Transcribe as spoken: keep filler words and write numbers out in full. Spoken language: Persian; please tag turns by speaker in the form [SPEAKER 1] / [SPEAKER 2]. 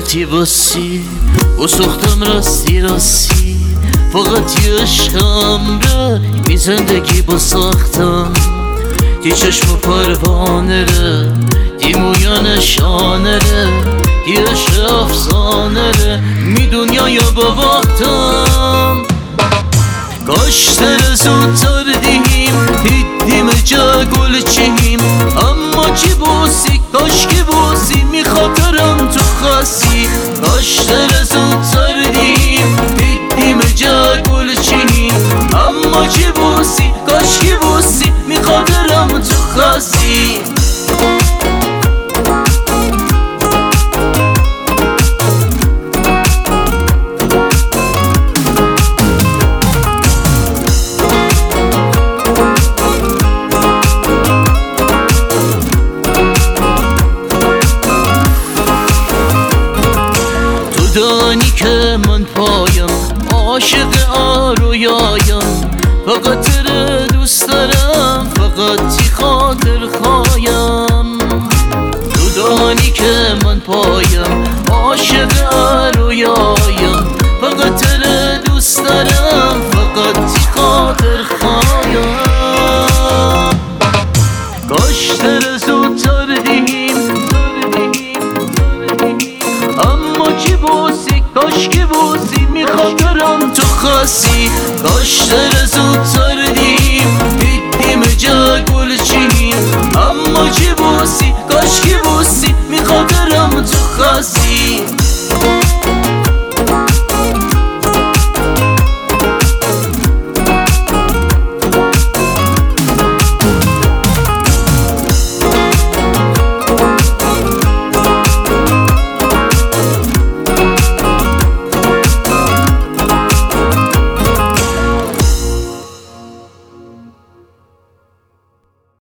[SPEAKER 1] رفتی باسی و سختم راستی راستی فقط یه عشقم ره بی زندگی با ساختم دی چشم و پروانه ره دی مویا نشانه ره دی عشق افسانه ره می دنیا یا با وقتم کاش تر زودتر دیم دیدیم جا گل چیم اما چی بوسی کاش که بوسی می خاطرم تو خاصی کاش تر زودتر دیم دیدیم جا گل چیم اما چی بوسی کاش که بوسی می خاطرم تو خاصی دانی که من پایم عاشق آرویایم فقط تره دوست دارم فقط تی خاطر خوایم تو دانی که من پایم عاشق آرویایم فقط تره دوست دارم فقط تی خاطر خوایم کاش تره زودتر دیم اما چی بوسی کاش که بوسی می خاطرم تو خاصی کاش تر زودتر